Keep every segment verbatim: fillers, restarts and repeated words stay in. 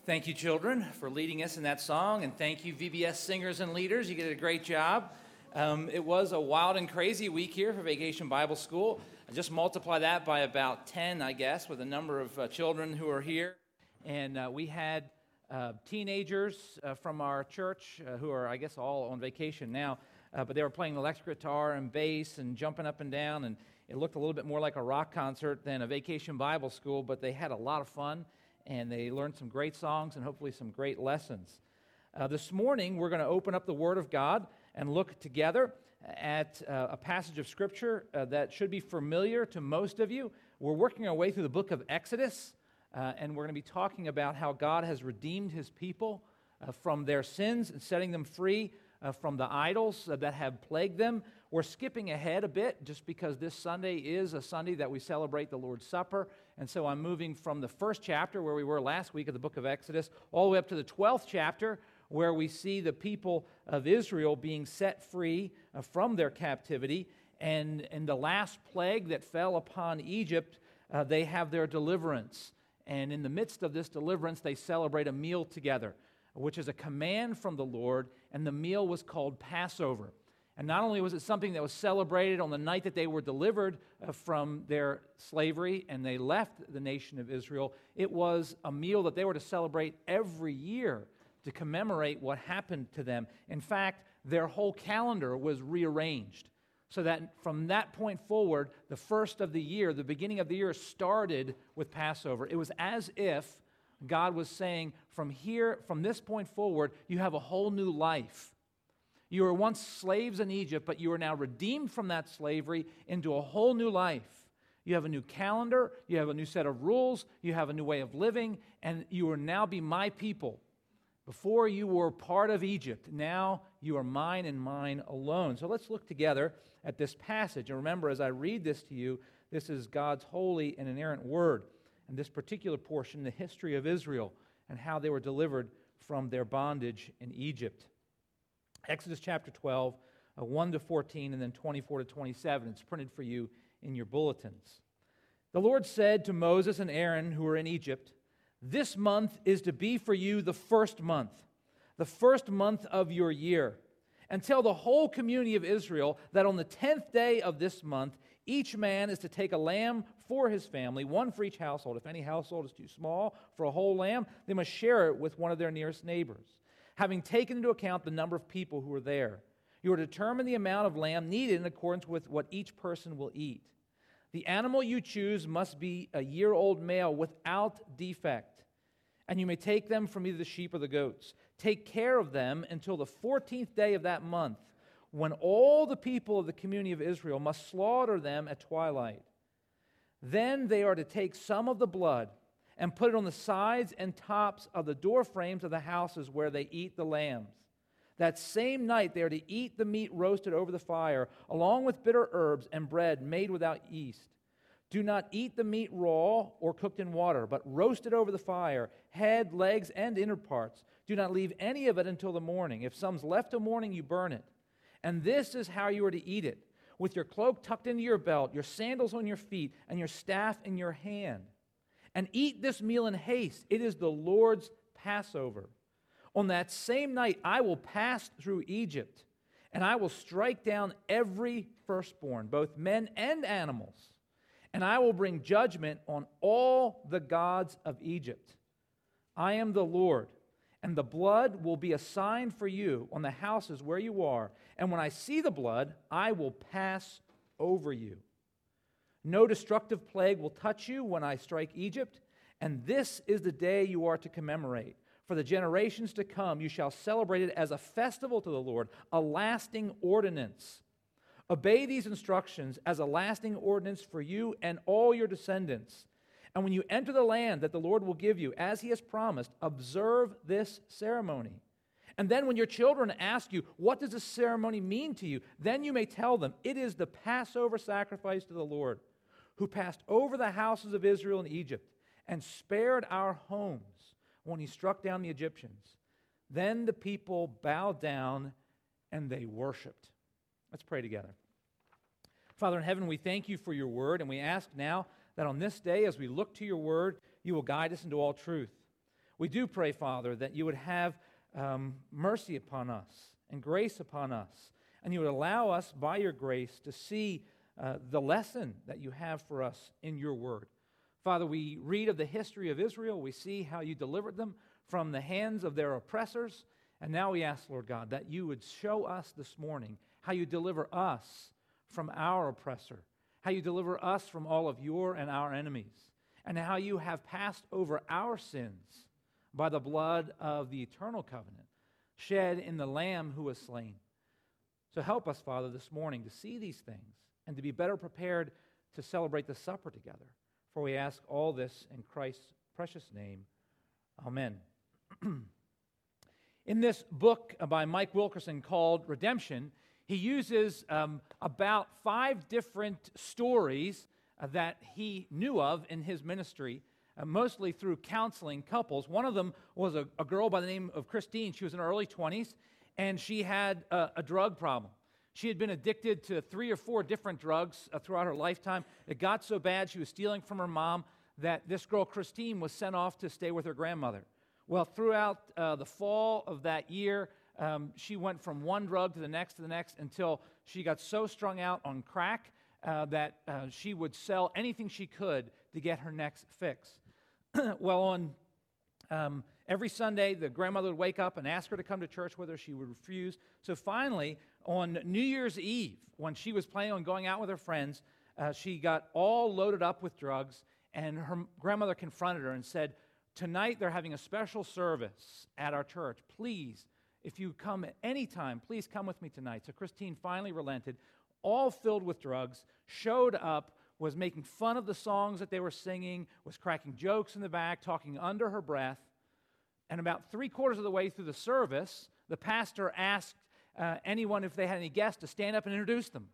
Thank you, children, for leading us in that song, and thank you, V B S singers and leaders. You did a great job. Um, it was a wild and crazy week here for Vacation Bible School. I just multiply that by about ten, I guess, with the number of uh, children who are here. And uh, we had uh, teenagers uh, from our church uh, who are, I guess, all on vacation now, uh, but they were playing electric guitar and bass and jumping up and down, and it looked a little bit more like a rock concert than a Vacation Bible School, but they had a lot of fun. And they learned some great songs and hopefully some great lessons. Uh, this morning, we're going to open up the Word of God and look together at uh, a passage of Scripture uh, that should be familiar to most of you. We're working our way through the book of Exodus, uh, and we're going to be talking about how God has redeemed His people uh, from their sins and setting them free uh, from the idols uh, that have plagued them. We're skipping ahead a bit just because this Sunday is a Sunday that we celebrate the Lord's Supper. And so I'm moving from the first chapter where we were last week of the book of Exodus all the way up to the twelfth chapter where we see the people of Israel being set free uh, from their captivity. And in the last plague that fell upon Egypt, uh, they have their deliverance. And in the midst of this deliverance, they celebrate a meal together, which is a command from the Lord, and the meal was called Passover. And not only was it something that was celebrated on the night that they were delivered uh, from their slavery and they left the nation of Israel, it was a meal that they were to celebrate every year to commemorate what happened to them. In fact, their whole calendar was rearranged so that from that point forward, the first of the year, the beginning of the year started with Passover. It was as if God was saying, from here, from this point forward, you have a whole new life. You were once slaves in Egypt, but you are now redeemed from that slavery into a whole new life. You have a new calendar, you have a new set of rules, you have a new way of living, and you will now be my people. Before you were part of Egypt, now you are mine and mine alone. So let's look together at this passage. And remember, as I read this to you, this is God's holy and inerrant word. And this particular portion, the history of Israel and how they were delivered from their bondage in Egypt. Exodus chapter twelve, uh, one to fourteen, and then twenty-four to twenty-seven. It's printed for you in your bulletins. The Lord said to Moses and Aaron, who were in Egypt, "This month is to be for you the first month, the first month of your year. And tell the whole community of Israel that on the tenth day of this month, each man is to take a lamb for his family, one for each household. If any household is too small for a whole lamb, they must share it with one of their nearest neighbors. Having taken into account the number of people who are there, you are to determine the amount of lamb needed in accordance with what each person will eat. The animal you choose must be a year-old male without defect, and you may take them from either the sheep or the goats. Take care of them until the fourteenth day of that month, when all the people of the community of Israel must slaughter them at twilight. Then they are to take some of the blood and put it on the sides and tops of the door frames of the houses where they eat the lambs. That same night they are to eat the meat roasted over the fire, along with bitter herbs and bread made without yeast. Do not eat the meat raw or cooked in water, but roast it over the fire, head, legs, and inner parts. Do not leave any of it until the morning. If some's left till morning, you burn it. And this is how you are to eat it, with your cloak tucked into your belt, your sandals on your feet, and your staff in your hand. And eat this meal in haste. It is the Lord's Passover. On that same night, I will pass through Egypt, and I will strike down every firstborn, both men and animals, and I will bring judgment on all the gods of Egypt. I am the Lord, and the blood will be a sign for you on the houses where you are, and when I see the blood, I will pass over you. No destructive plague will touch you when I strike Egypt, and this is the day you are to commemorate. For the generations to come, you shall celebrate it as a festival to the Lord, a lasting ordinance. Obey these instructions as a lasting ordinance for you and all your descendants. And when you enter the land that the Lord will give you, as He has promised, observe this ceremony. And then when your children ask you, what does this ceremony mean to you? Then you may tell them, it is the Passover sacrifice to the Lord, who passed over the houses of Israel in Egypt and spared our homes when He struck down the Egyptians. Then the people bowed down and they worshiped. Let's pray together. Father in heaven, we thank You for Your word, and we ask now that on this day, as we look to Your word, You will guide us into all truth. We do pray, Father, that you would have um, mercy upon us and grace upon us, and you would allow us, by your grace, to see uh, the lesson that you have for us in your word. Father, we read of the history of Israel. We see how you delivered them from the hands of their oppressors. And now we ask, Lord God, that you would show us this morning how you deliver us from our oppressor, how you deliver us from all of your and our enemies, and how you have passed over our sins by the blood of the eternal covenant shed in the Lamb who was slain. So help us, Father, this morning to see these things and to be better prepared to celebrate the supper together. For we ask all this in Christ's precious name. Amen. In this book by Mike Wilkerson called Redemption, he uses um, about five different stories uh, that he knew of in his ministry, uh, mostly through counseling couples. One of them was a, a girl by the name of Christine. She was in her early twenties, and she had a, a drug problem. She had been addicted to three or four different drugs uh, throughout her lifetime. It got so bad she was stealing from her mom that this girl, Christine, was sent off to stay with her grandmother. Well, throughout uh, the fall of that year, um, she went from one drug to the next to the next until she got so strung out on crack uh, that uh, she would sell anything she could to get her next fix. Well, on um, every Sunday, the grandmother would wake up and ask her to come to church with her. She would refuse. So finally, on New Year's Eve, when she was planning on going out with her friends, uh, she got all loaded up with drugs, and her grandmother confronted her and said, "Tonight they're having a special service at our church. Please, if you come at any time, please come with me tonight." So Christine finally relented, all filled with drugs, showed up, was making fun of the songs that they were singing, was cracking jokes in the back, talking under her breath. And about three quarters of the way through the service, the pastor asked uh, anyone if they had any guests to stand up and introduce them.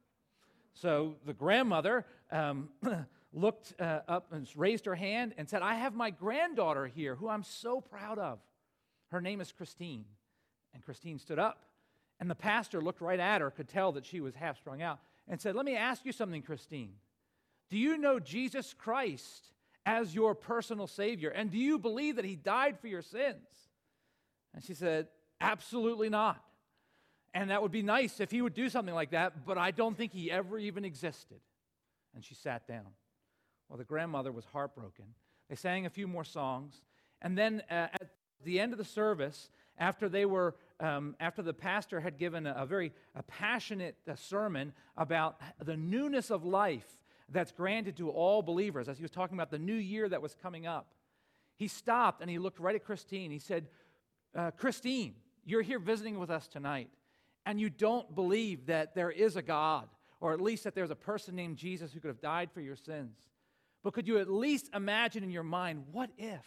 So the grandmother um, looked uh, up and raised her hand and said, "I have my granddaughter here who I'm so proud of. Her name is Christine." And Christine stood up, and the pastor looked right at her, could tell that she was half strung out, and said, "Let me ask you something, Christine. Do you know Jesus Christ as your personal Savior? And do you believe that He died for your sins?" And she said, "Absolutely not. And that would be nice if He would do something like that, but I don't think He ever even existed." And she sat down. Well, the grandmother was heartbroken. They sang a few more songs, and then uh, at the end of the service, after they were, um, after the pastor had given a, a very a passionate uh, sermon about the newness of life that's granted to all believers, as he was talking about the new year that was coming up, he stopped and he looked right at Christine. He said, uh, "Christine, you're here visiting with us tonight, and you don't believe that there is a God, or at least that there's a person named Jesus who could have died for your sins. But could you at least imagine in your mind, what if?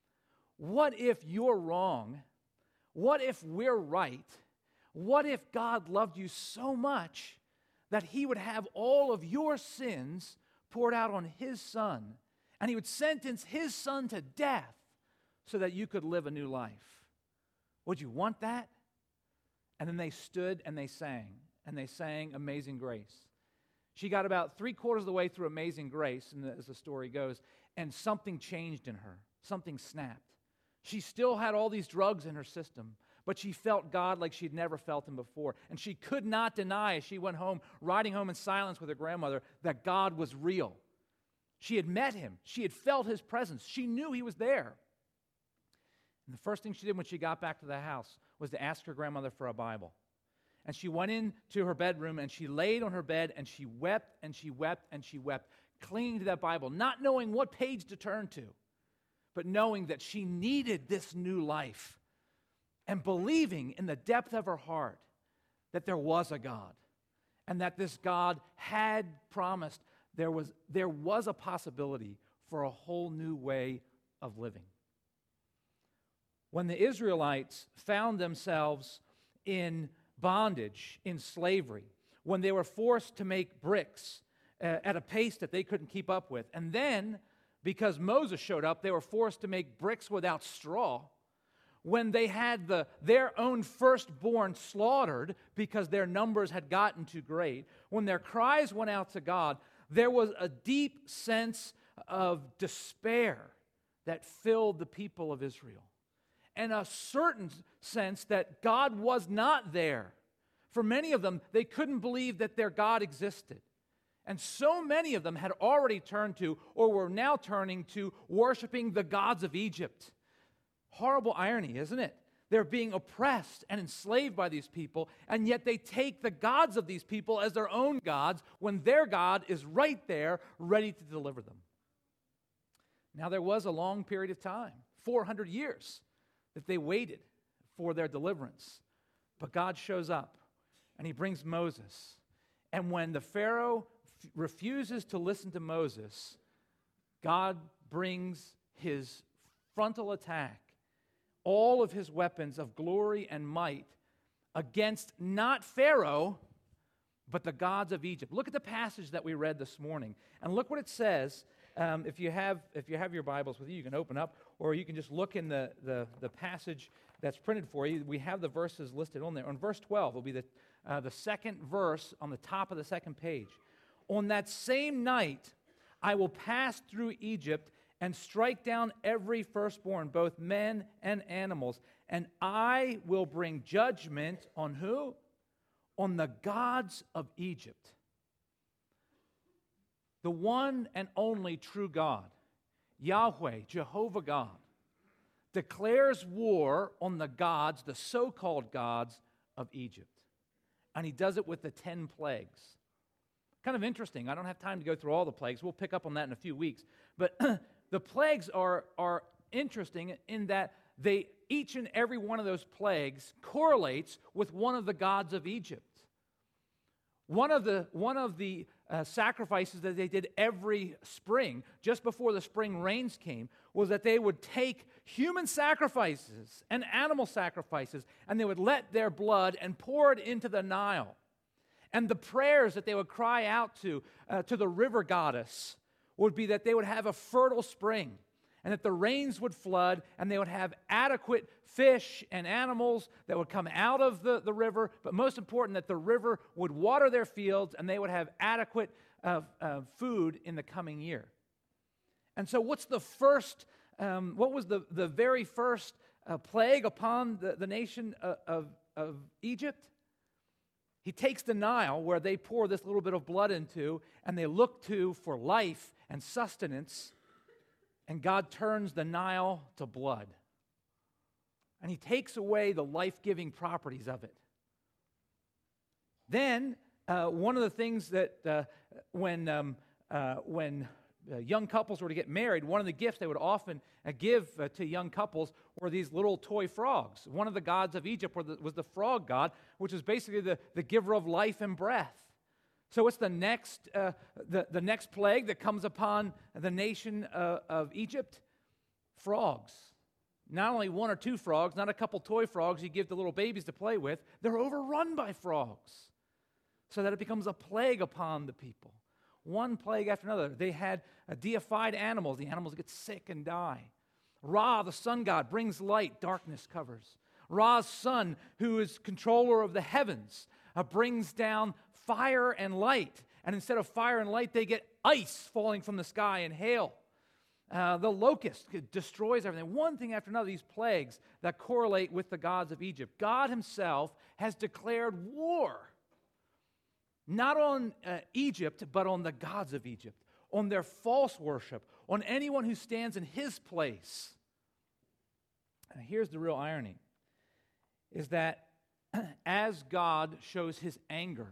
What if you're wrong? What if we're right? What if God loved you so much that He would have all of your sins poured out on His Son, and He would sentence His Son to death so that you could live a new life? Would you want that?" And then they stood and they sang, and they sang Amazing Grace. She got about three quarters of the way through Amazing Grace, and as the story goes, and something changed in her. Something snapped. She still had all these drugs in her system, but she felt God like she'd never felt Him before. And she could not deny, as she went home, riding home in silence with her grandmother, that God was real. She had met Him. She had felt His presence. She knew He was there. And the first thing she did when she got back to the house was to ask her grandmother for a Bible. And she went into her bedroom and she laid on her bed and she wept and she wept and she wept, clinging to that Bible, not knowing what page to turn to, but knowing that she needed this new life and believing in the depth of her heart that there was a God and that this God had promised there was, there was a possibility for a whole new way of living. When the Israelites found themselves in bondage, in slavery, when they were forced to make bricks uh, at a pace that they couldn't keep up with, and then, because Moses showed up, they were forced to make bricks without straw, when they had the, their own firstborn slaughtered because their numbers had gotten too great, when their cries went out to God, there was a deep sense of despair that filled the people of Israel. and a certain sense that God was not there. For many of them, they couldn't believe that their God existed. And so many of them had already turned to, or were now turning to, worshiping the gods of Egypt. Horrible irony, isn't it? They're being oppressed and enslaved by these people, and yet they take the gods of these people as their own gods when their God is right there, ready to deliver them. Now, there was a long period of time, four hundred years, that they waited for their deliverance. But God shows up, and he brings Moses. And when the Pharaoh f- refuses to listen to Moses, God brings his frontal attack, all of his weapons of glory and might, against not Pharaoh, but the gods of Egypt. Look at the passage that we read this morning, and look what it says. Um, if you have if you have your Bibles with you, you can open up, or you can just look in the, the, the passage that's printed for you. We have the verses listed on there. On verse twelve will be the, uh, the second verse on the top of the second page. On that same night, I will pass through Egypt and strike down every firstborn, both men and animals, and I will bring judgment on who? On the gods of Egypt. The one and only true God, Yahweh, Jehovah God, declares war on the gods, the so-called gods of Egypt. And he does it with the ten plagues. Kind of interesting. I don't have time to go through all the plagues. We'll pick up on that in a few weeks. But the plagues are, are interesting in that they, each and every one of those plagues correlates with one of the gods of Egypt. One of the, one of the uh, sacrifices that they did every spring, just before the spring rains came, was that they would take human sacrifices and animal sacrifices, and they would let their blood and pour it into the Nile. And the prayers that they would cry out to, uh, to the river goddess would be that they would have a fertile spring, and that the rains would flood, and they would have adequate fish and animals that would come out of the, the river, but most important, that the river would water their fields, and they would have adequate uh, uh, food in the coming year. And so what's the first, um, what was the, the very first uh, plague upon the, the nation of, of, of Egypt? He takes the Nile, where they pour this little bit of blood into, and they look to for life and sustenance, and God turns the Nile to blood. And he takes away the life-giving properties of it. Then, uh, one of the things that uh, when, um, uh, when uh, young couples were to get married, one of the gifts they would often uh, give uh, to young couples were these little toy frogs. One of the gods of Egypt were the, was the frog god, which is basically the, the giver of life and breath. So what's the next, uh, the, the next plague that comes upon the nation uh, of Egypt? Frogs. Not only one or two frogs, not a couple toy frogs you give to little babies to play with. They're overrun by frogs, so that it becomes a plague upon the people. One plague after another. They had uh, deified animals. The animals get sick and die. Ra, the sun god, brings light. Darkness covers. Ra's son, who is controller of the heavens, uh, brings down fire and light. And instead of fire and light, they get ice falling from the sky and hail. Uh, the locust destroys everything. One thing after another, these plagues that correlate with the gods of Egypt. God himself has declared war, not on uh, Egypt, but on the gods of Egypt, on their false worship, on anyone who stands in his place. And here's the real irony, is that as God shows his anger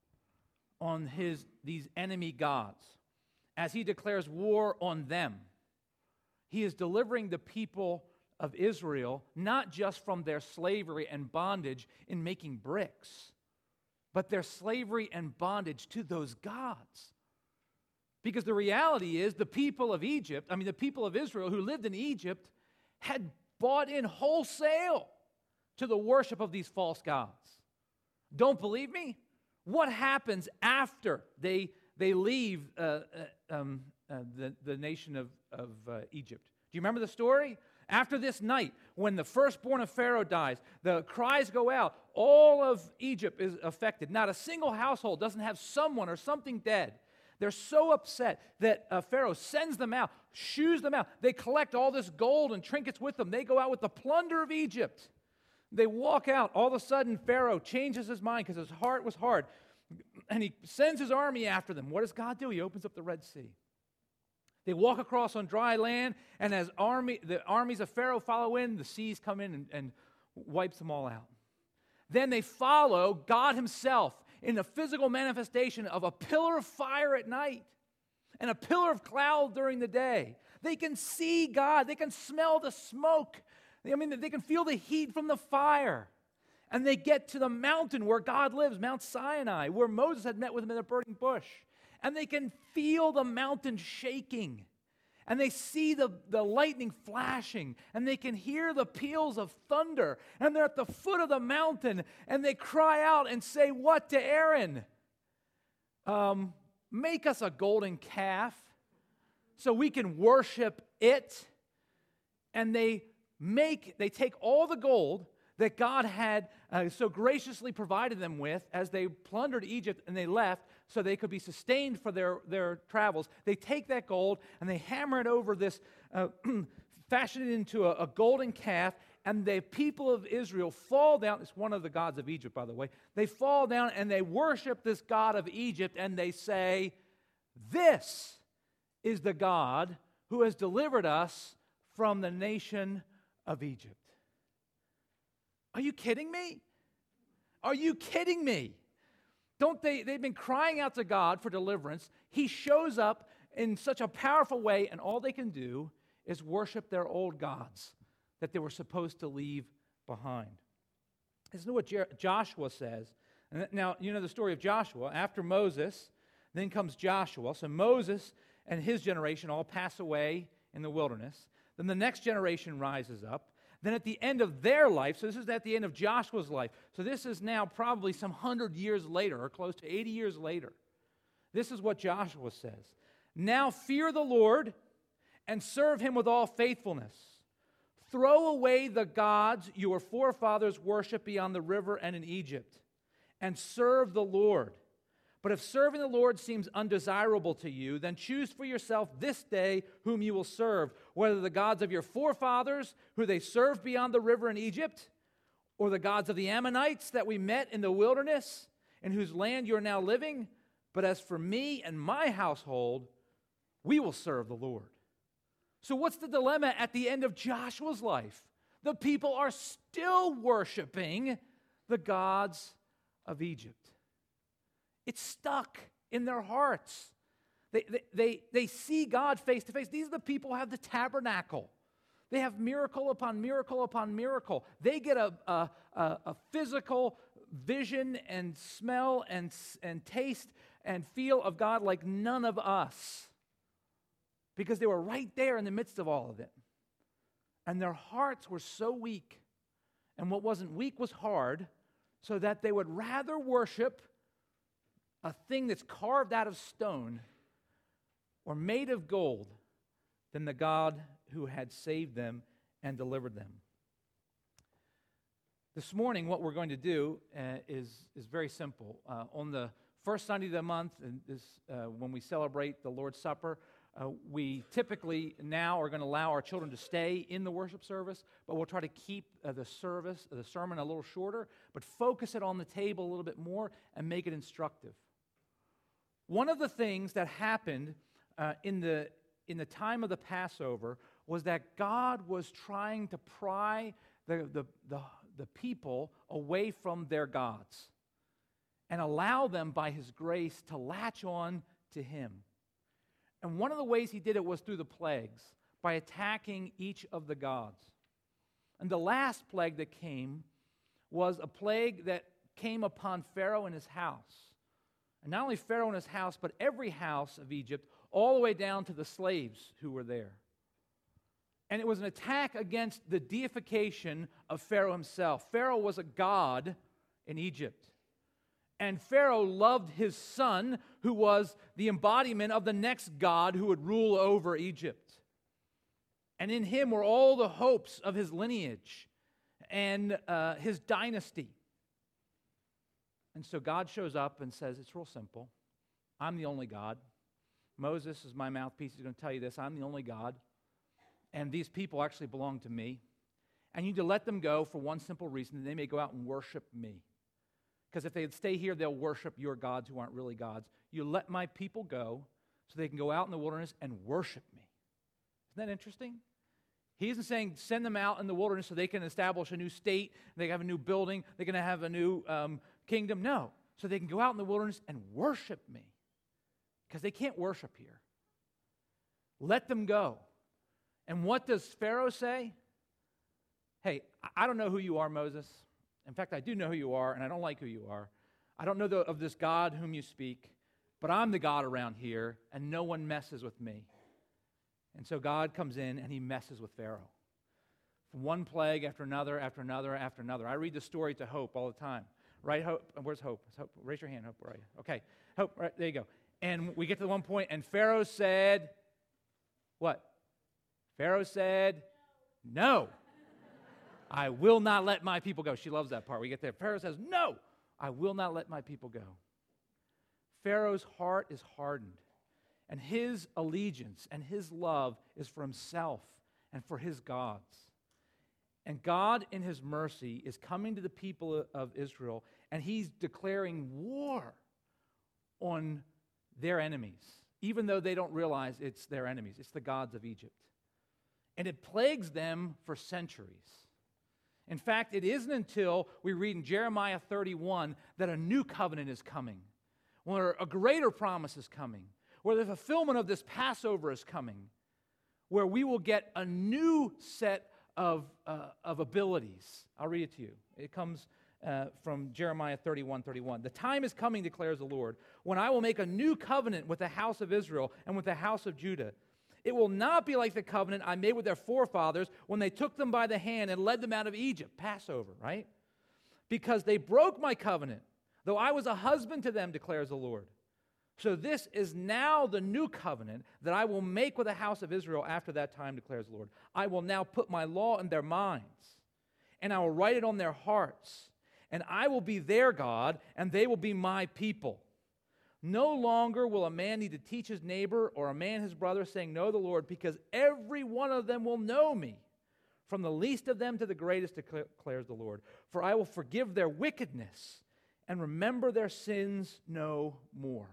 on his these enemy gods, as he declares war on them, he is delivering the people of Israel not just from their slavery and bondage in making bricks, but their slavery and bondage to those gods. Because the reality is the people of Egypt, I mean the people of Israel who lived in Egypt, had bought in wholesale to the worship of these false gods. Don't believe me? What happens after they, they leave uh, uh, um, uh, the, the nation of, of uh, Egypt? Do you remember the story? After this night, when the firstborn of Pharaoh dies, the cries go out. All of Egypt is affected. Not a single household doesn't have someone or something dead. They're so upset that uh, Pharaoh sends them out, shoos them out. They collect all this gold and trinkets with them. They go out with the plunder of Egypt. They walk out. All of a sudden, Pharaoh changes his mind because his heart was hard. And he sends his army after them. What does God do? He opens up the Red Sea. They walk across on dry land, and as army, the armies of Pharaoh follow in, the seas come in and, and wipes them all out. Then they follow God himself in the physical manifestation of a pillar of fire at night and a pillar of cloud during the day. They can see God. They can smell the smoke. I mean, they can feel the heat from the fire. And they get to the mountain where God lives, Mount Sinai, where Moses had met with him in a burning bush. And they can feel the mountain shaking. And they see the, the lightning flashing. And they can hear the peals of thunder. And they're at the foot of the mountain. And they cry out and say, what to Aaron? Um, make us a golden calf so we can worship it. And they make, they take all the gold that God had uh, so graciously provided them with as they plundered Egypt and they left so they could be sustained for their, their travels. They take that gold and they hammer it over this, uh, fashion it into a, a golden calf, and the people of Israel fall down. It's one of the gods of Egypt, by the way. They fall down and they worship this God of Egypt, and they say, this is the God who has delivered us from the nation of Egypt. Are you kidding me? Are you kidding me? Don't they, they've been crying out to God for deliverance. He shows up in such a powerful way, and all they can do is worship their old gods that they were supposed to leave behind. Listen to what Jer- Joshua says. And now, you know the story of Joshua. After Moses, then comes Joshua. So Moses and his generation all pass away in the wilderness. Then the next generation rises up. Then at the end of their life, so this is at the end of Joshua's life, so this is now probably some hundred years later, or close to eighty years later. This is what Joshua says. Now fear the Lord and serve him with all faithfulness. Throw away the gods your forefathers worshiped beyond the river and in Egypt, and serve the Lord. But if serving the Lord seems undesirable to you, then choose for yourself this day whom you will serve, whether the gods of your forefathers, who they served beyond the river in Egypt, or the gods of the Ammonites that we met in the wilderness, in whose land you are now living. But as for me and my household, we will serve the Lord. So what's the dilemma at the end of Joshua's life? The people are still worshiping the gods of Egypt. It's stuck in their hearts. They, they, they, they see God face to face. These are the people who have the tabernacle. They have miracle upon miracle upon miracle. They get a, a, a, a physical vision and smell and, and taste and feel of God like none of us, because they were right there in the midst of all of it. And their hearts were so weak. And what wasn't weak was hard, so that they would rather worship a thing that's carved out of stone or made of gold than the God who had saved them and delivered them. This morning, what we're going to do uh, is, is very simple. Uh, on the first Sunday of the month, and this, uh, when we celebrate the Lord's Supper, uh, we typically now are going to allow our children to stay in the worship service, but we'll try to keep uh, the service, the sermon a little shorter, but focus it on the table a little bit more and make it instructive. One of the things that happened uh, in the in the time of the Passover was that God was trying to pry the, the, the, the people away from their gods and allow them by his grace to latch on to him. And one of the ways he did it was through the plagues, by attacking each of the gods. And the last plague that came was a plague that came upon Pharaoh and his house. And not only Pharaoh and his house, but every house of Egypt, all the way down to the slaves who were there. And it was an attack against the deification of Pharaoh himself. Pharaoh was a god in Egypt. And Pharaoh loved his son, who was the embodiment of the next god who would rule over Egypt. And in him were all the hopes of his lineage and uh, his dynasty. And so God shows up and says, it's real simple. I'm the only God. Moses is my mouthpiece. He's going to tell you this. I'm the only God, and these people actually belong to me. And you need to let them go for one simple reason, that they may go out and worship me. Because if they stay here, they'll worship your gods who aren't really gods. You let my people go so they can go out in the wilderness and worship me. Isn't that interesting? He isn't saying send them out in the wilderness so they can establish a new state, they can have a new building, they're going to have a new um, kingdom. No, so they can go out in the wilderness and worship me. Because they can't worship here. Let them go. And what does Pharaoh say? Hey, I don't know who you are, Moses. In fact, I do know who you are, and I don't like who you are. I don't know the, of this God whom you speak, but I'm the God around here, and no one messes with me. And so God comes in, and he messes with Pharaoh. From one plague after another, after another, after another. I read the story to Hope all the time. Right, Hope? Where's Hope? Hope? Raise your hand, Hope. Where are you? Okay, Hope, right, there you go. And we get to the one point, and Pharaoh said, what? Pharaoh said, no. I will not let my people go. She loves that part. We get there. Pharaoh says, no, I will not let my people go. Pharaoh's heart is hardened, and his allegiance and his love is for himself and for his gods. And God, in his mercy, is coming to the people of Israel, and he's declaring war on their enemies, even though they don't realize it's their enemies. It's the gods of Egypt. And it plagues them for centuries. In fact, it isn't until we read in Jeremiah thirty-one that a new covenant is coming, where a greater promise is coming, where the fulfillment of this Passover is coming, where we will get a new set of, uh, of abilities. I'll read it to you. It comes uh, from Jeremiah thirty-one thirty-one. The time is coming, declares the Lord, when I will make a new covenant with the house of Israel and with the house of Judah. It will not be like the covenant I made with their forefathers when they took them by the hand and led them out of Egypt. Passover, right? Because they broke my covenant, though I was a husband to them, declares the Lord. So this is now the new covenant that I will make with the house of Israel after that time, declares the Lord. I will now put my law in their minds, and I will write it on their hearts, and I will be their God, and they will be my people. No longer will a man need to teach his neighbor or a man his brother, saying, know the Lord, because every one of them will know me, from the least of them to the greatest, declares the Lord. For I will forgive their wickedness and remember their sins no more.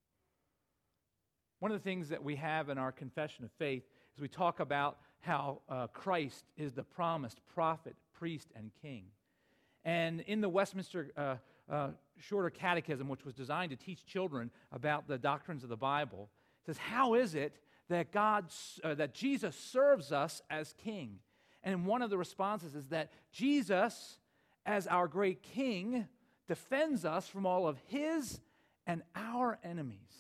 One of the things that we have in our confession of faith is we talk about how uh, Christ is the promised prophet, priest, and king. And in the Westminster uh, uh, Shorter Catechism, which was designed to teach children about the doctrines of the Bible, it says, how is it that God, uh, that Jesus serves us as king? And one of the responses is that Jesus, as our great king, defends us from all of his and our enemies.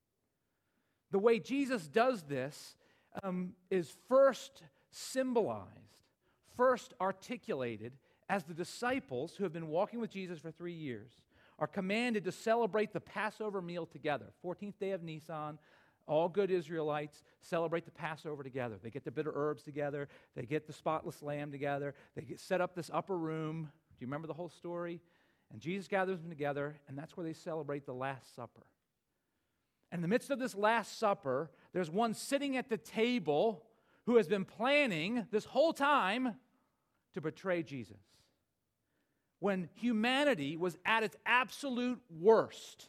The way Jesus does this um, is first symbolized, first articulated as the disciples who have been walking with Jesus for three years are commanded to celebrate the Passover meal together. fourteenth day of Nisan, all good Israelites celebrate the Passover together. They get the bitter herbs together. They get the spotless lamb together. They get set up this upper room. Do you remember the whole story? And Jesus gathers them together, and that's where they celebrate the Last Supper. And in the midst of this Last Supper, there's one sitting at the table who has been planning this whole time to betray Jesus. When humanity was at its absolute worst,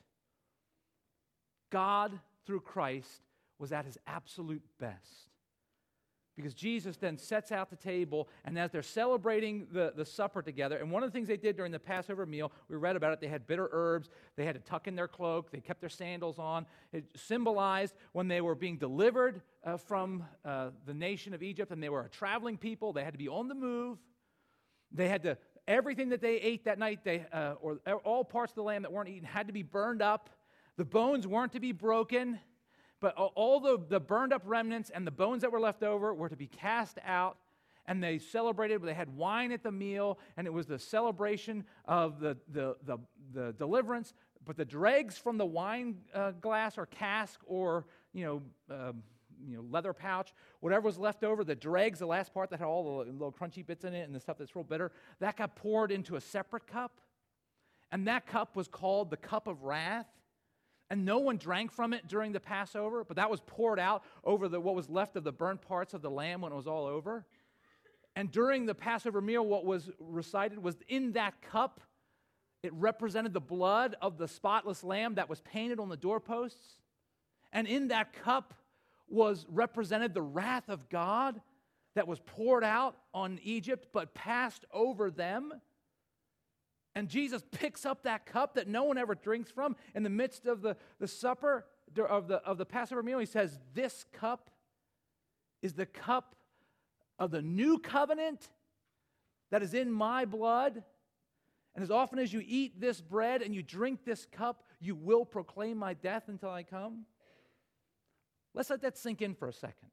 God, through Christ, was at his absolute best. Because Jesus then sets out the table, and as they're celebrating the, the supper together, and one of the things they did during the Passover meal, we read about it, they had bitter herbs, they had to tuck in their cloak, they kept their sandals on. It symbolized when they were being delivered uh, from uh, the nation of Egypt, and they were a traveling people, they had to be on the move. They had to, everything that they ate that night, they, uh, or all parts of the lamb that weren't eaten had to be burned up. The bones weren't to be broken. But all the, the burned up remnants and the bones that were left over were to be cast out, and they celebrated. They had wine at the meal, and it was the celebration of the, the, the, the deliverance. But the dregs from the wine uh, glass or cask or, you know, um, you know, leather pouch, whatever was left over, the dregs, the last part that had all the little crunchy bits in it and the stuff that's real bitter, that got poured into a separate cup. And that cup was called the cup of wrath. And no one drank from it during the Passover, but that was poured out over the, what was left of the burnt parts of the lamb when it was all over. And during the Passover meal, what was recited was in that cup, it represented the blood of the spotless lamb that was painted on the doorposts. And in that cup was represented the wrath of God that was poured out on Egypt, but passed over them. And Jesus picks up that cup that no one ever drinks from in the midst of the, the supper, of the, of the Passover meal. He says, this cup is the cup of the new covenant that is in my blood. And as often as you eat this bread and you drink this cup, you will proclaim my death until I come. Let's let that sink in for a second.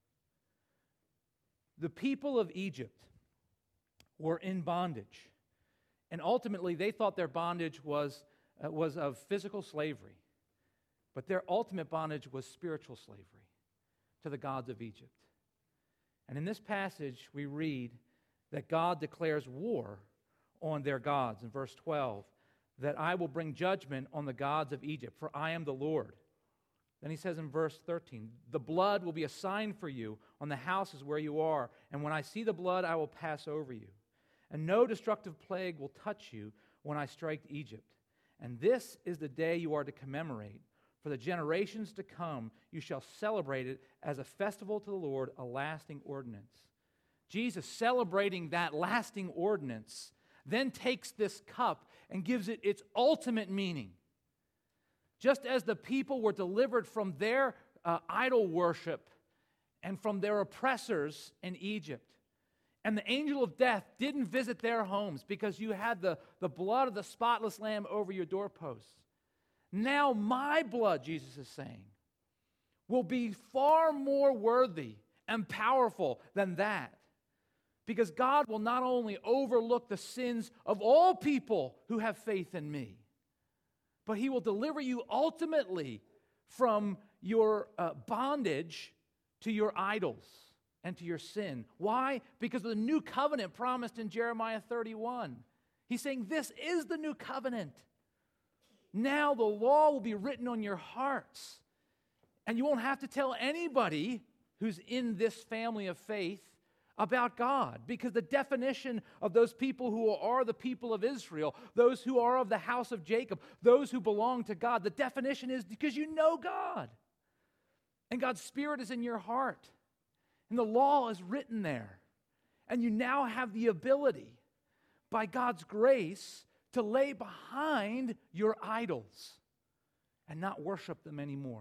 The people of Egypt were in bondage. And ultimately, they thought their bondage was, uh, was of physical slavery. But their ultimate bondage was spiritual slavery to the gods of Egypt. And in this passage, we read that God declares war on their gods. In verse twelve, that I will bring judgment on the gods of Egypt, for I am the Lord. Then he says in verse thirteen, the blood will be a sign for you on the houses where you are, and when I see the blood, I will pass over you. And no destructive plague will touch you when I strike Egypt. And this is the day you are to commemorate. For the generations to come, you shall celebrate it as a festival to the Lord, a lasting ordinance. Jesus, celebrating that lasting ordinance, then takes this cup and gives it its ultimate meaning. Just as the people were delivered from their uh, idol worship and from their oppressors in Egypt, and the angel of death didn't visit their homes because you had the, the blood of the spotless lamb over your doorposts. Now my blood, Jesus is saying, will be far more worthy and powerful than that. Because God will not only overlook the sins of all people who have faith in me, but he will deliver you ultimately from your uh, bondage to your idols and to your sin. Why? Because of the new covenant promised in Jeremiah thirty-one. He's saying this is the new covenant. Now the law will be written on your hearts. And you won't have to tell anybody who's in this family of faith about God. Because the definition of those people who are the people of Israel, those who are of the house of Jacob, those who belong to God, the definition is because you know God. And God's Spirit is in your heart. And the law is written there. And you now have the ability, by God's grace, to lay behind your idols and not worship them anymore.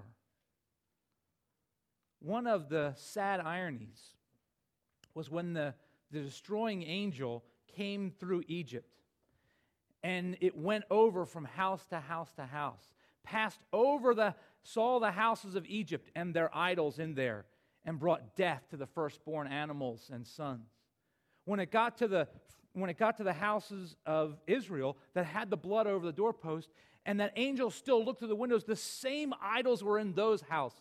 One of the sad ironies was when the, the destroying angel came through Egypt, and it went over from house to house to house, passed over the, saw the houses of Egypt and their idols in there, and brought death to the firstborn animals and sons. When it got to the when it got to the houses of Israel that had the blood over the doorpost, and that angel still looked through the windows, the same idols were in those houses.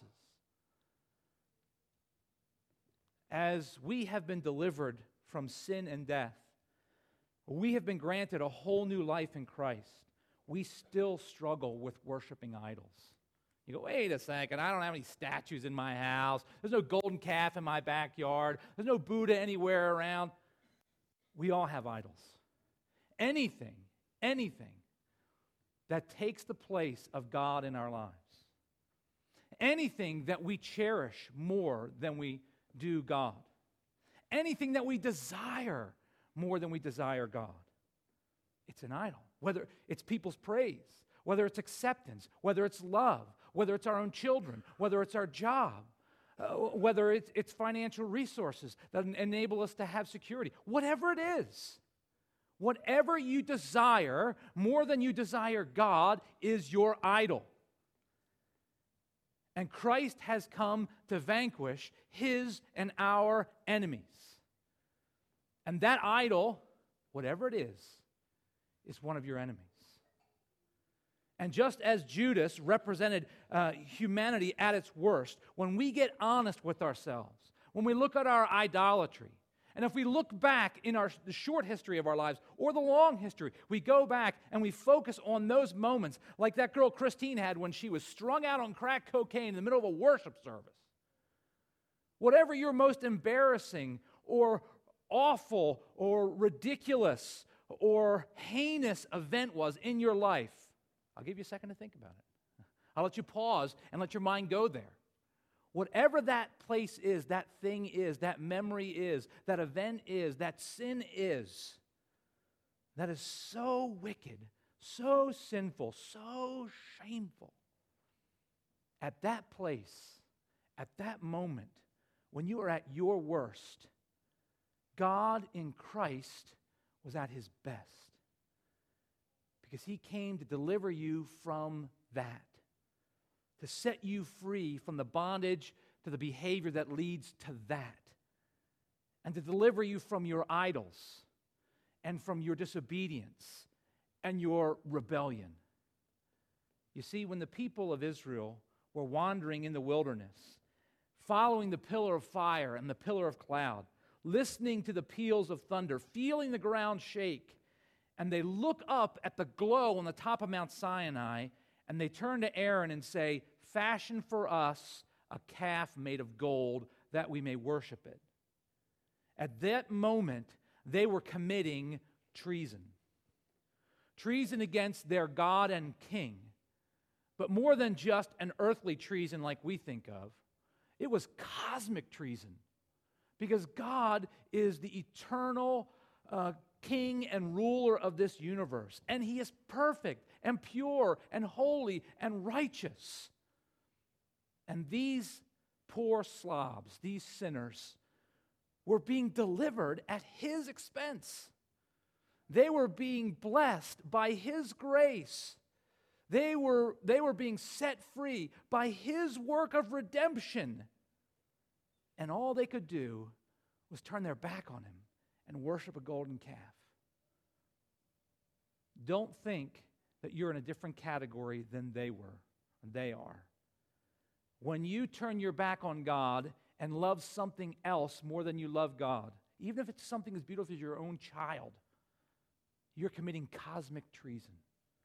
As we have been delivered from sin and death, we have been granted a whole new life in Christ. We still struggle with worshiping idols. You go, wait a second, I don't have any statues in my house. There's no golden calf in my backyard. There's no Buddha anywhere around. We all have idols. Anything, anything that takes the place of God in our lives. Anything that we cherish more than we do God. Anything that we desire more than we desire God. It's an idol. Whether it's people's praise, whether it's acceptance, whether it's love, whether it's our own children, whether it's our job, uh, whether it's, it's financial resources that enable us to have security. Whatever it is, whatever you desire more than you desire God is your idol. And Christ has come to vanquish his and our enemies. And that idol, whatever it is, is one of your enemies. And just as Judas represented uh, humanity at its worst, when we get honest with ourselves, when we look at our idolatry, And if we look back in our, the short history of our lives or the long history, we go back and we focus on those moments like that girl Christine had when she was strung out on crack cocaine in the middle of a worship service. Whatever your most embarrassing or awful or ridiculous or heinous event was in your life, I'll give you a second to think about it. I'll let you pause and let your mind go there. Whatever that place is, that thing is, that memory is, that event is, that sin is, that is so wicked, so sinful, so shameful. At that place, at that moment, when you are at your worst, God in Christ was at his best because he came to deliver you from that, to set you free from the bondage to the behavior that leads to that, and to deliver you from your idols and from your disobedience and your rebellion. You see, when the people of Israel were wandering in the wilderness, following the pillar of fire and the pillar of cloud, listening to the peals of thunder, feeling the ground shake, and they look up at the glow on the top of Mount Sinai, and they turn to Aaron and say, "Fashion for us a calf made of gold that we may worship it." At that moment, they were committing treason. Treason against their God and King. But more than just an earthly treason like we think of, it was cosmic treason. Because God is the eternal uh, King and ruler of this universe. And he is perfect and pure and holy and righteous. And these poor slobs, these sinners, were being delivered at his expense. They were being blessed by his grace. They were, they were being set free by his work of redemption. And all they could do was turn their back on him and worship a golden calf. Don't think that you're in a different category than they were, they are. When you turn your back on God and love something else more than you love God, even if it's something as beautiful as your own child, you're committing cosmic treason.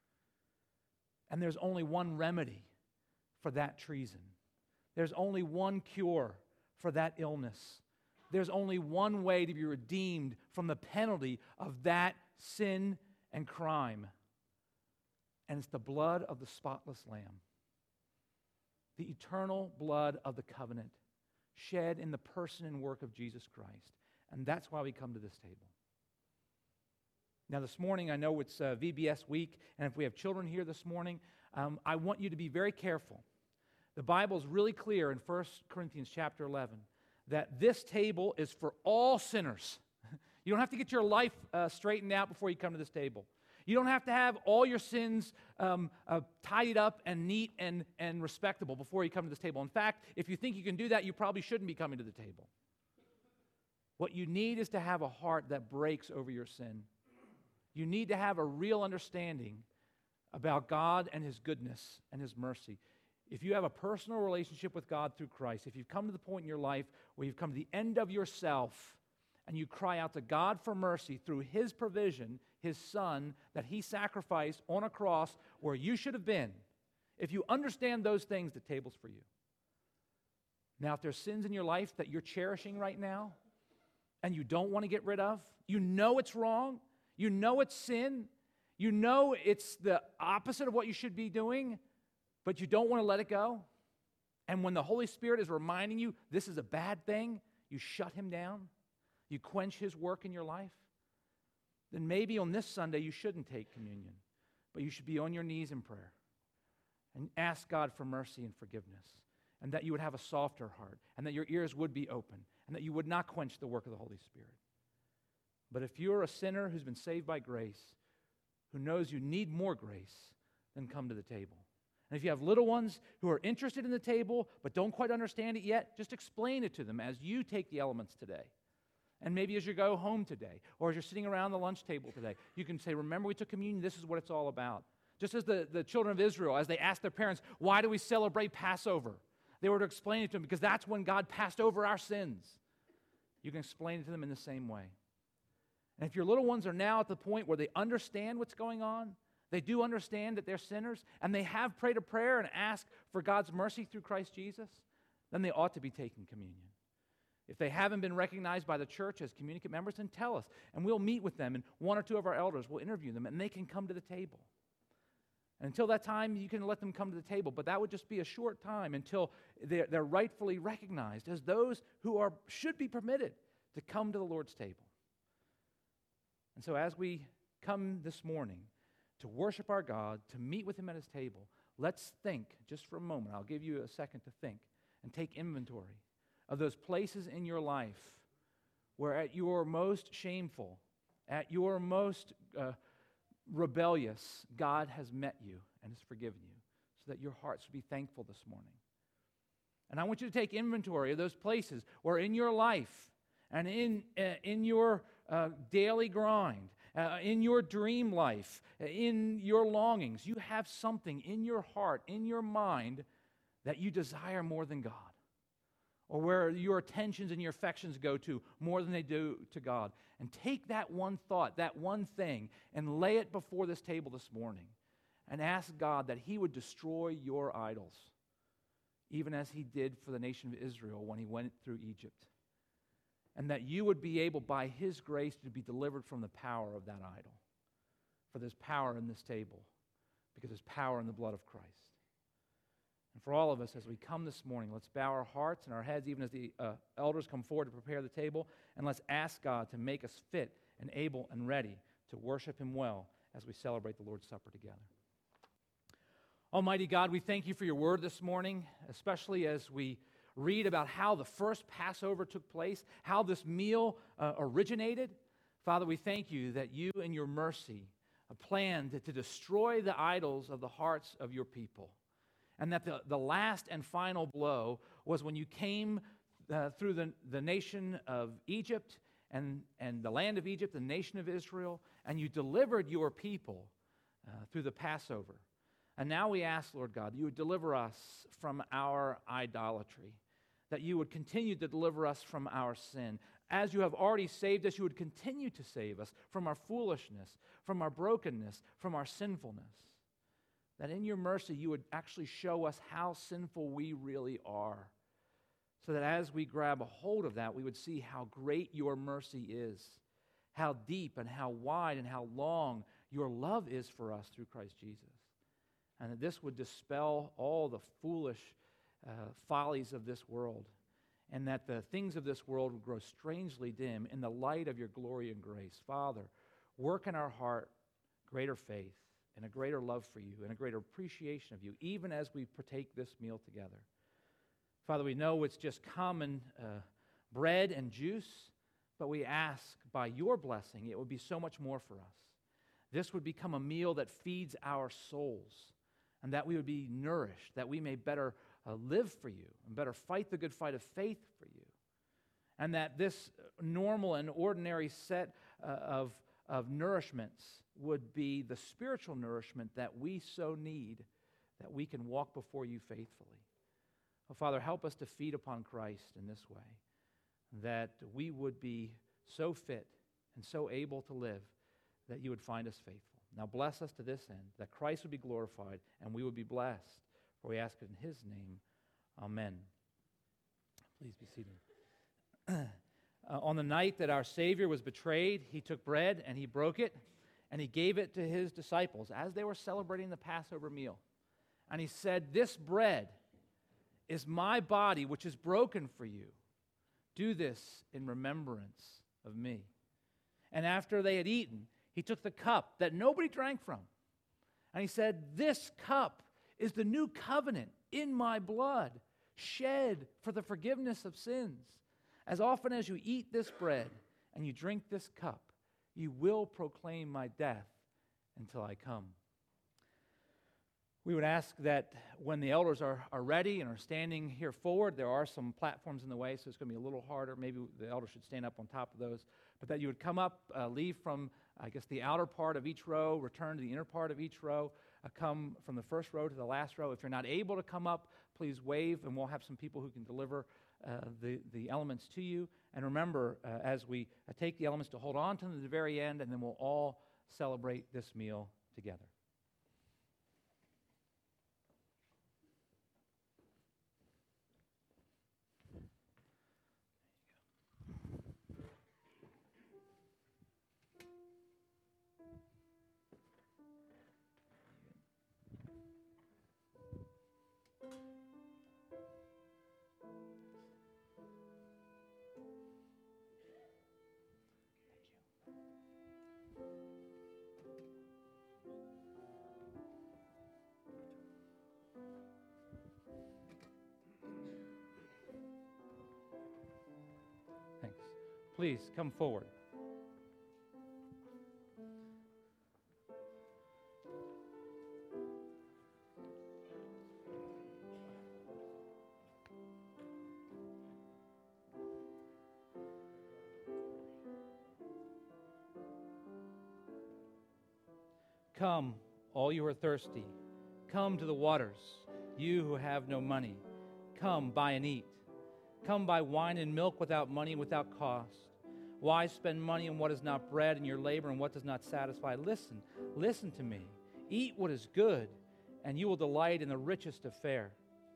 And there's only one remedy for that treason. There's only one cure for that illness. There's only one way to be redeemed from the penalty of that sin and crime. And it's the blood of the spotless Lamb. The eternal blood of the covenant shed in the person and work of Jesus Christ. And that's why we come to this table. Now, this morning, I know it's uh, V B S week, and if we have children here this morning, um, I want you to be very careful. The Bible is really clear in First Corinthians chapter eleven that this table is for all sinners. You don't have to get your life uh, straightened out before you come to this table. You don't have to have all your sins um, uh, tidied up and neat and, and respectable before you come to this table. In fact, if you think you can do that, you probably shouldn't be coming to the table. What you need is to have a heart that breaks over your sin. You need to have a real understanding about God and his goodness and his mercy. If you have a personal relationship with God through Christ, if you've come to the point in your life where you've come to the end of yourself and you cry out to God for mercy through his provision, his son, that he sacrificed on a cross where you should have been, if you understand those things, the table's for you. Now, if there's sins in your life that you're cherishing right now and you don't want to get rid of, you know it's wrong, you know it's sin, you know it's the opposite of what you should be doing, but you don't want to let it go. And when the Holy Spirit is reminding you this is a bad thing, you shut him down, you quench his work in your life, then maybe on this Sunday you shouldn't take communion, but you should be on your knees in prayer and ask God for mercy and forgiveness, and that you would have a softer heart, and that your ears would be open, and that you would not quench the work of the Holy Spirit. But if you're a sinner who's been saved by grace, who knows you need more grace, then come to the table. And if you have little ones who are interested in the table but don't quite understand it yet, just explain it to them as you take the elements today. And maybe as you go home today, or as you're sitting around the lunch table today, you can say, remember we took communion, this is what it's all about. Just as the, the children of Israel, as they asked their parents, why do we celebrate Passover? They were to explain it to them, because that's when God passed over our sins. you can explain it to them in the same way. And if your little ones are now at the point where they understand what's going on, they do understand that they're sinners, and they have prayed a prayer and asked for God's mercy through Christ Jesus, then they ought to be taking communion. If they haven't been recognized by the church as communicant members, then tell us, and we'll meet with them, and one or two of our elders will interview them, and they can come to the table. And until that time, you can let them come to the table, but that would just be a short time until they're, they're rightfully recognized as those who are should be permitted to come to the Lord's table. And so as we come this morning to worship our God, to meet with Him at His table, let's think just for a moment. I'll give you a second to think and take inventory of those places in your life where at your most shameful, at your most uh, rebellious, God has met you and has forgiven you, so that your hearts would be thankful this morning. And I want you to take inventory of those places where in your life and in, uh, in your uh, daily grind, uh, in your dream life, uh, in your longings, you have something in your heart, in your mind, that you desire more than God, or where your attentions and your affections go to more than they do to God. And take that one thought, that one thing, and lay it before this table this morning and ask God that He would destroy your idols, even as He did for the nation of Israel when He went through Egypt. And that you would be able, by His grace, to be delivered from the power of that idol. For there's power in this table, because there's power in the blood of Christ. And for all of us, as we come this morning, let's bow our hearts and our heads, even as the uh, elders come forward to prepare the table, and let's ask God to make us fit and able and ready to worship Him well as we celebrate the Lord's Supper together. Almighty God, we thank You for Your word this morning, especially as we read about how the first Passover took place, how this meal uh, originated. Father, we thank You that You in Your mercy planned to, to destroy the idols of the hearts of Your people. And that the, the last and final blow was when You came uh, through the, the nation of Egypt and, and the land of Egypt, the nation of Israel, and You delivered Your people uh, through the Passover. And now we ask, Lord God, You would deliver us from our idolatry, that You would continue to deliver us from our sin. As You have already saved us, You would continue to save us from our foolishness, from our brokenness, from our sinfulness. That in Your mercy, You would actually show us how sinful we really are, so that as we grab a hold of that, we would see how great Your mercy is, how deep and how wide and how long Your love is for us through Christ Jesus. And that this would dispel all the foolish uh, follies of this world, and that the things of this world would grow strangely dim in the light of Your glory and grace. Father, work in our heart greater faith, and a greater love for You, and a greater appreciation of You, even as we partake this meal together. Father, we know it's just common uh, bread and juice, but we ask by Your blessing it would be so much more for us. This would become a meal that feeds our souls, and that we would be nourished, that we may better uh, live for You, and better fight the good fight of faith for You. And that this normal and ordinary set uh, of of nourishments would be the spiritual nourishment that we so need, that we can walk before You faithfully. Oh, Father, help us to feed upon Christ in this way, that we would be so fit and so able to live that You would find us faithful. Now bless us to this end, that Christ would be glorified and we would be blessed. For we ask it in His name. Amen. Please be seated. Uh, on the night that our Savior was betrayed, He took bread and He broke it, and He gave it to His disciples as they were celebrating the Passover meal. And He said, "This bread is My body, which is broken for you. Do this in remembrance of Me." And after they had eaten, He took the cup that nobody drank from, and He said, "This cup is the new covenant in My blood, shed for the forgiveness of sins. As often as you eat this bread and you drink this cup, you will proclaim My death until I come." We would ask that when the elders are, are ready and are standing here forward, there are some platforms in the way, so it's going to be a little harder. Maybe the elders should stand up on top of those. But that you would come up, uh, leave from, I guess, the outer part of each row, return to the inner part of each row, uh, come from the first row to the last row. If you're not able to come up, please wave, and we'll have some people who can deliver Uh, the, the elements to you, And remember, uh, as we uh, take the elements, to hold on to them to the very end, and then we'll all celebrate this meal together. Thanks. Please come forward. Come, all you who are thirsty. Come to the waters, you who have no money. Come, buy and eat. Come buy wine and milk without money and without cost. Why spend money on what is not bread, and your labor on what does not satisfy? Listen, listen to me. Eat what is good, and you will delight in the richest of fare.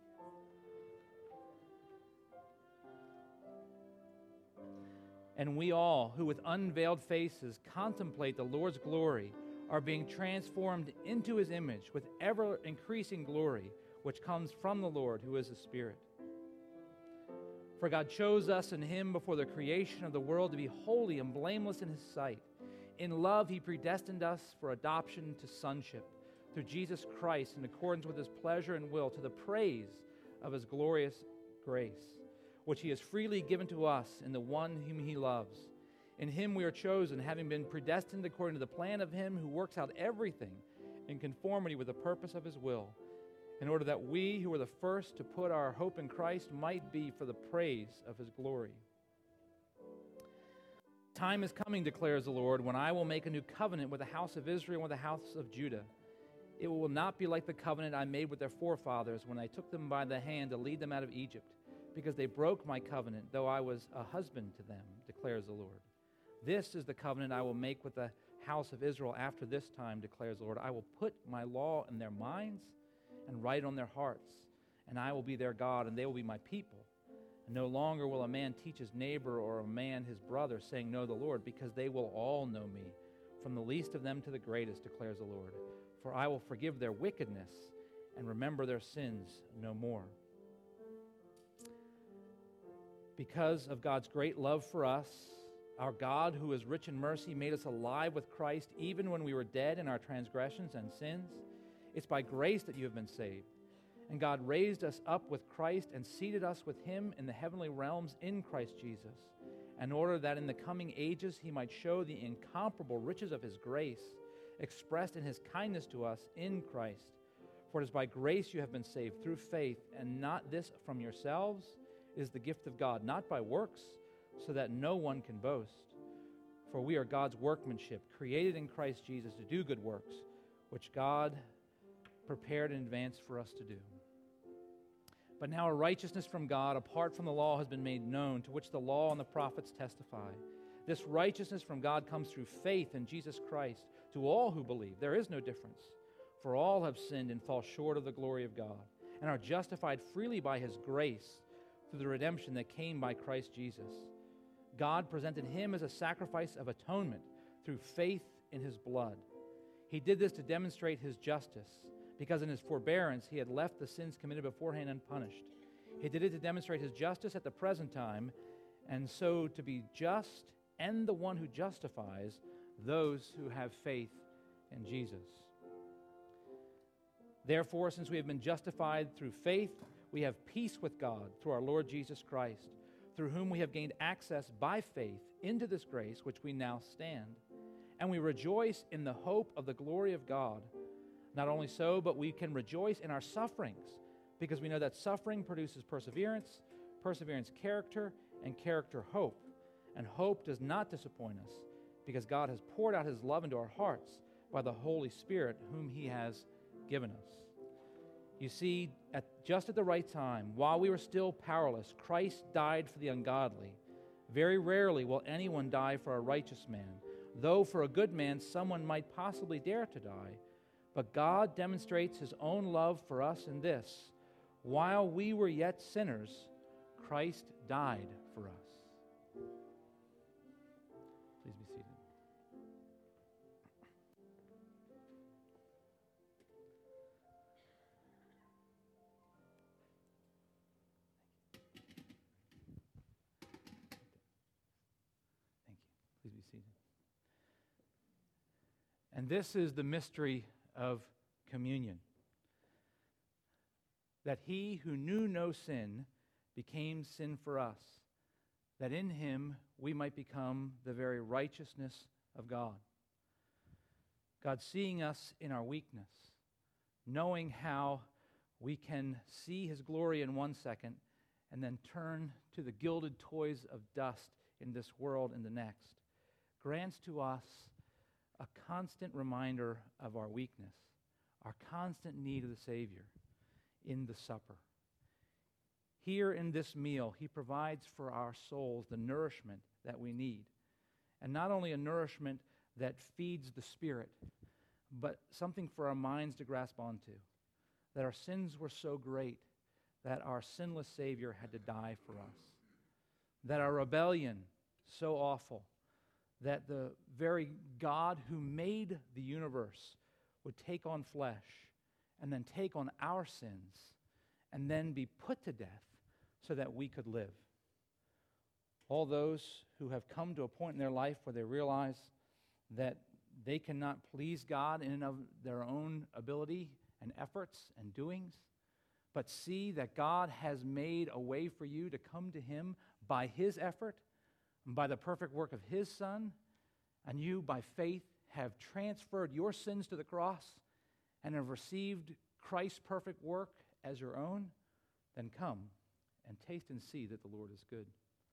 And we all, who with unveiled faces contemplate the Lord's glory, are being transformed into His image with ever-increasing glory, which comes from the Lord, who is the Spirit. For God chose us in Him before the creation of the world to be holy and blameless in His sight. In love He predestined us for adoption to sonship through Jesus Christ in accordance with His pleasure and will, to the praise of His glorious grace, which He has freely given to us in the one whom He loves. In Him we are chosen, having been predestined according to the plan of Him who works out everything in conformity with the purpose of His will, in order that we who were the first to put our hope in Christ might be for the praise of His glory. Time is coming, declares the Lord, when I will make a new covenant with the house of Israel and with the house of Judah. It will not be like the covenant I made with their forefathers when I took them by the hand to lead them out of Egypt, because they broke my covenant, though I was a husband to them, declares the Lord. This is the covenant I will make with the house of Israel after this time, declares the Lord. I will put my law in their minds and write it on their hearts, and I will be their God, and they will be my people. And no longer will a man teach his neighbor or a man his brother, saying, Know the Lord, because they will all know me, from the least of them to the greatest, declares the Lord. For I will forgive their wickedness and remember their sins no more. Because of God's great love for us, our God, who is rich in mercy, made us alive with Christ even when we were dead in our transgressions and sins. It's by grace that you have been saved. And God raised us up with Christ and seated us with Him in the heavenly realms in Christ Jesus, in order that in the coming ages He might show the incomparable riches of His grace, expressed in His kindness to us in Christ. For it is by grace you have been saved through faith, and not this from yourselves. It is the gift of God, not by works, so that no one can boast. For we are God's workmanship, created in Christ Jesus to do good works, which God prepared in advance for us to do. But now a righteousness from God, apart from the law, has been made known, to which the law and the prophets testify. This righteousness from God comes through faith in Jesus Christ to all who believe. There is no difference, for all have sinned and fall short of the glory of God, and are justified freely by His grace through the redemption that came by Christ Jesus. God presented Him as a sacrifice of atonement through faith in His blood. He did this to demonstrate His justice, because in His forbearance He had left the sins committed beforehand unpunished. He did it to demonstrate His justice at the present time, and so to be just and the one who justifies those who have faith in Jesus. Therefore, since we have been justified through faith, we have peace with God through our Lord Jesus Christ, through whom we have gained access by faith into this grace which we now stand. And we rejoice in the hope of the glory of God. Not only so, but we can rejoice in our sufferings, because we know that suffering produces perseverance, perseverance character, and character hope. And hope does not disappoint us, because God has poured out His love into our hearts by the Holy Spirit whom He has given us. You see, at just at the right time, while we were still powerless, Christ died for the ungodly. Very rarely will anyone die for a righteous man, though for a good man someone might possibly dare to die. But God demonstrates his own love for us in this: while we were yet sinners, Christ died for us. Please be seated. Thank you. Please be seated. And this is the mystery of communion, that he who knew no sin became sin for us, that in him we might become the very righteousness of God. God, seeing us in our weakness, knowing how we can see his glory in one second and then turn to the gilded toys of dust in this world in the next, grants to us a constant reminder of our weakness, our constant need of the Savior in the supper. Here in this meal, he provides for our souls the nourishment that we need. And not only a nourishment that feeds the spirit, but something for our minds to grasp onto. That our sins were so great that our sinless Savior had to die for us. That our rebellion so awful that the very God who made the universe would take on flesh and then take on our sins and then be put to death so that we could live. All those who have come to a point in their life where they realize that they cannot please God in and of their own ability and efforts and doings, but see that God has made a way for you to come to him by his effort, by the perfect work of his Son, and you, by faith, have transferred your sins to the cross and have received Christ's perfect work as your own, then come and taste and see that the Lord is good.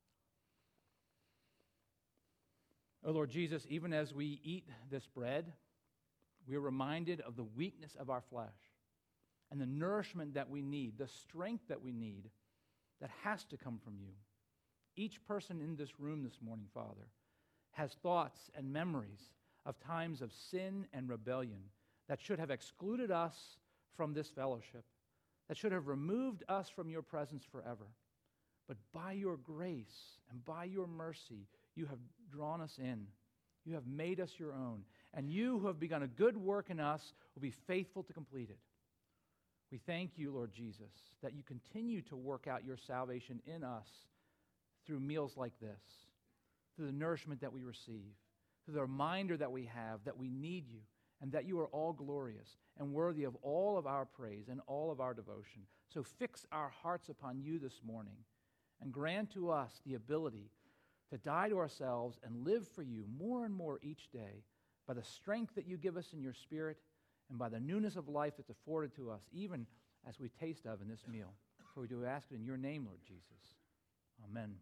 O Lord Jesus, even as we eat this bread, we are reminded of the weakness of our flesh and the nourishment that we need, the strength that we need that has to come from you. Each person in this room this morning, Father, has thoughts and memories of times of sin and rebellion that should have excluded us from this fellowship, that should have removed us from your presence forever. But by your grace and by your mercy, you have drawn us in. You have made us your own. And you who have begun a good work in us will be faithful to complete it. We thank you, Lord Jesus, that you continue to work out your salvation in us through meals like this, through the nourishment that we receive, through the reminder that we have that we need you and that you are all glorious and worthy of all of our praise and all of our devotion. So fix our hearts upon you this morning and grant to us the ability to die to ourselves and live for you more and more each day by the strength that you give us in your Spirit and by the newness of life that's afforded to us, even as we taste of in this meal. For we do ask it in your name, Lord Jesus. Amen.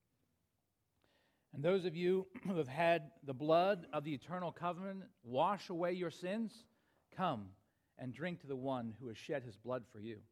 And those of you who have had the blood of the eternal covenant wash away your sins, come and drink to the one who has shed his blood for you.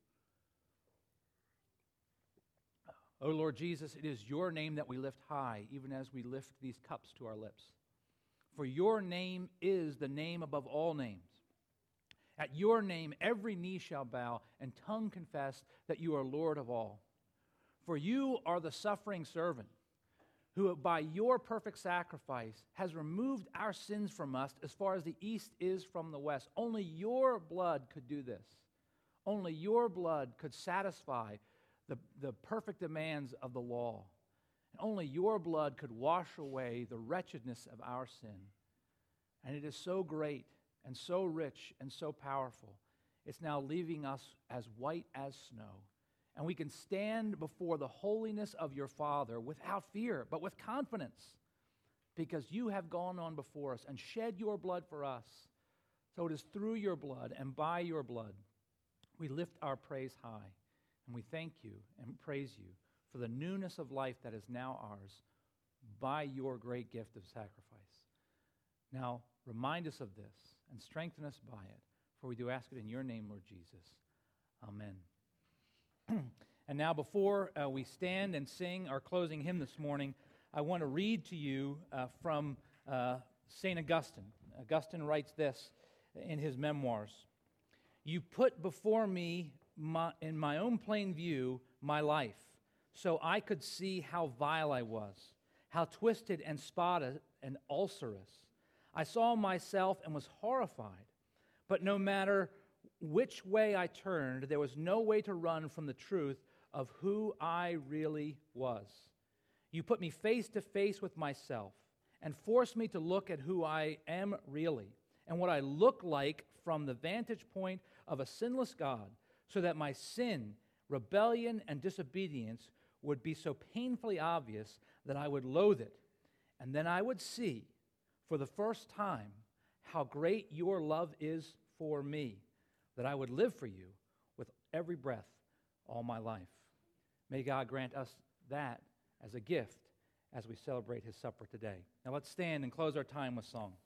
O Lord Jesus, it is your name that we lift high, even as we lift these cups to our lips. For your name is the name above all names. At your name every knee shall bow and tongue confess that you are Lord of all. For you are the suffering servant, who by your perfect sacrifice has removed our sins from us as far as the east is from the west. Only your blood could do this. Only your blood could satisfy the, the perfect demands of the law. And only your blood could wash away the wretchedness of our sin. And it is so great and so rich and so powerful. It's now leaving us as white as snow. And we can stand before the holiness of your Father without fear, but with confidence, because you have gone on before us and shed your blood for us. So it is through your blood and by your blood we lift our praise high, and we thank you and praise you for the newness of life that is now ours by your great gift of sacrifice. Now, remind us of this and strengthen us by it, for we do ask it in your name, Lord Jesus. Amen. And now, before uh, we stand and sing our closing hymn this morning, I want to read to you uh, from uh, Saint Augustine. Augustine writes this in his memoirs. You put before me, my, in my own plain view, my life, so I could see how vile I was, how twisted and spotted and ulcerous. I saw myself and was horrified. But no matter which way I turned, there was no way to run from the truth of who I really was. You put me face to face with myself and forced me to look at who I am really and what I look like from the vantage point of a sinless God, so that my sin, rebellion, and disobedience would be so painfully obvious that I would loathe it. And then I would see, for the first time, how great your love is for me, that I would live for you with every breath all my life. May God grant us that as a gift as we celebrate his supper today. Now let's stand and close our time with song.